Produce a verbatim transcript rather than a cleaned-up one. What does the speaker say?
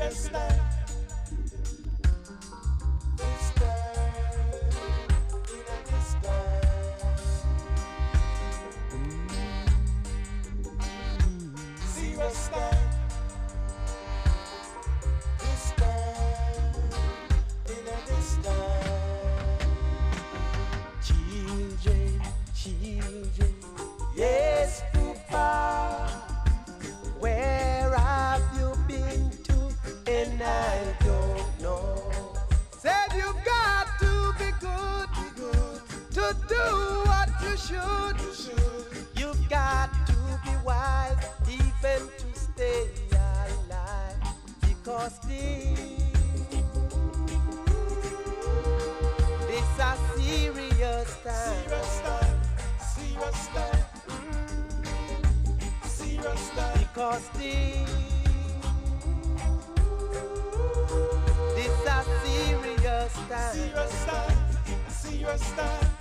serious time. This time, in a this time. Serious time. This time, in a this time. Children, children, yes, Papa. Where have you been to? And I don't know. Said you've got to be good, be good to do what you should. You should. You've got to be wise, even to stay alive. Because this, this a serious time. Serious time, serious time. Serious time. Because this, this a serious time. Serious time, serious time.